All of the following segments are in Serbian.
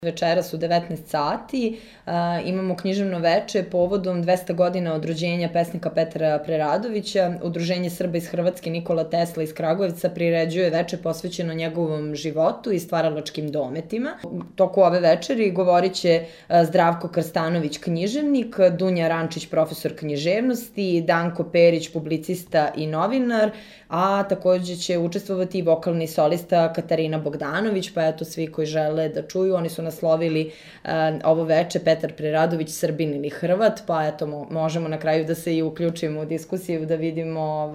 Večeras u 19 sati imamo književno veče povodom 200 godina od rođenja pesnika Petra Preradovića. Udruženje Srba iz Hrvatske Nikola Tesla iz Kragujevca priređuje veče posvećeno njegovom životu i stvaralačkim dometima. U toku ove večeri govorit će Zdravko Krstanović, književnik, Dunja Rančić, profesor književnosti, Danko Perić, publicista i novinar, a takođe će učestvovati i vokalni solista Katarina Bogdanović, pa eto svi koji žele da čuju, oni su naslovili ovo veče Petar Preradović, Srbin ili Hrvat, pa eto možemo na kraju da se i uključimo u diskusiju da vidimo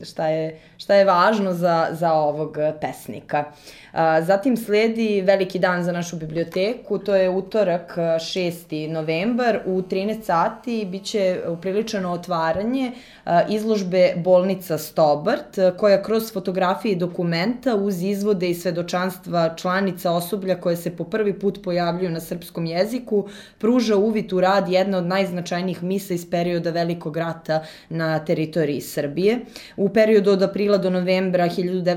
šta je važno za ovog pesnika. Zatim sledi veliki dan za našu biblioteku, to je utorak 6. novembar u 13 sati biće upriličeno otvaranje izložbe Bolnica Stobart, koja kroz fotografije i dokumenta uz izvode i svedočanstva članica osoblja koje se po prvi put pojavljuju na srpskom jeziku, pruža uvid u rad jedne od najznačajnijih misa iz perioda Velikog rata na teritoriji Srbije. U periodu od aprila do novembra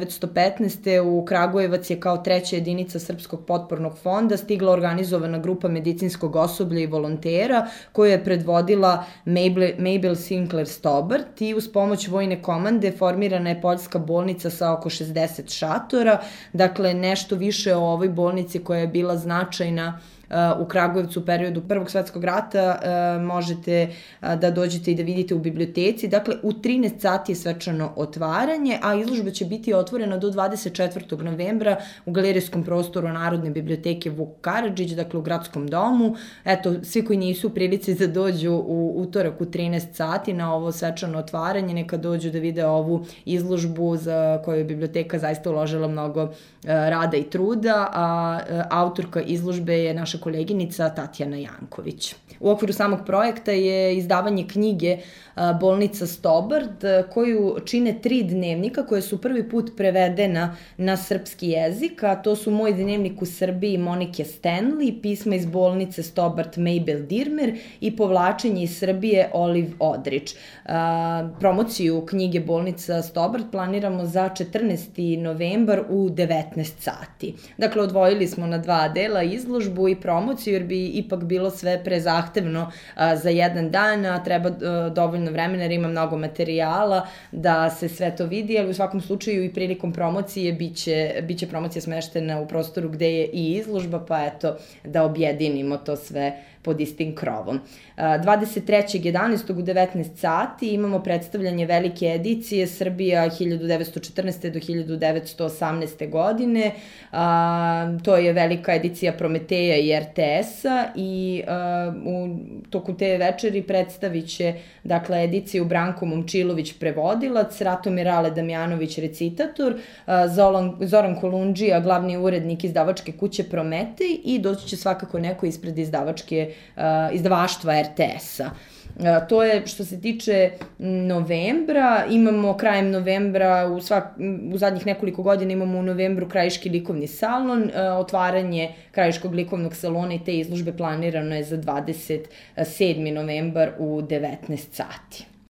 1915. u Kragujevac je kao treća jedinica Srpskog potpornog fonda stigla organizovana grupa medicinskog osoblja i volontera koju je predvodila Mabel Sinclair Stobart i uz pomoć vojne komande formirana je poljska bolnica sa oko 60 šatora. Dakle, nešto više o ovoj bolnici koja je bila značajna u Kragujevcu u periodu Prvog svetskog rata možete da dođete i da vidite u biblioteci. Dakle, u 13 sati je svečano otvaranje, a izložba će biti otvorena do 24. novembra u galerijskom prostoru Narodne biblioteke Vuk Karadžić, dakle u Gradskom domu. Eto, svi koji nisu u prilici da dođu u utorak u 13 sati na ovo svečano otvaranje, neka dođu da vide ovu izložbu za koju je biblioteka zaista uložila mnogo rada i truda, a autorka izložbe je naša koleginica Tatjana Janković. U okviru samog projekta je izdavanje knjige Bolnica Stobart, koju čine 3 dnevnika koje su prvi put prevedena na srpski jezik, a to su Moj dnevnik u Srbiji Monike Stanley, Pisma iz bolnice Stobart Mabel Dirmer i Povlačenje iz Srbije Oliv Odrić. Promociju knjige Bolnica Stobart planiramo za 14. novembar u 19 sati. Dakle, odvojili smo na 2 dela izložbu i promociju, jer bi ipak bilo sve prezahtevno za jedan dan, a treba dovoljno vremena jer ima mnogo materijala da se sve to vidi, ali u svakom slučaju i prilikom promocije biće promocija smeštena u prostoru gde je i izložba, pa eto da objedinimo to sve pod istim krovom. 23.11. u 19 sati imamo predstavljanje velike edicije Srbija 1914. do 1918. godine. To je velika edicija Prometeja i RTS-a i u toku te večeri predstavit će ediciju Branko Momčilović, prevodilac, Ratomir Ale Damjanović, recitator, Zoran Kolundžija, glavni urednik izdavačke kuće Prometej i doći će svakako neko ispred izdavaštva RTS-a. To je što se tiče novembra. Imamo krajem novembra, u zadnjih nekoliko godina imamo u novembru Krajiški likovni salon. Otvaranje Krajiškog likovnog salona i te izložbe planirano je za 27. novembar u 19 sati.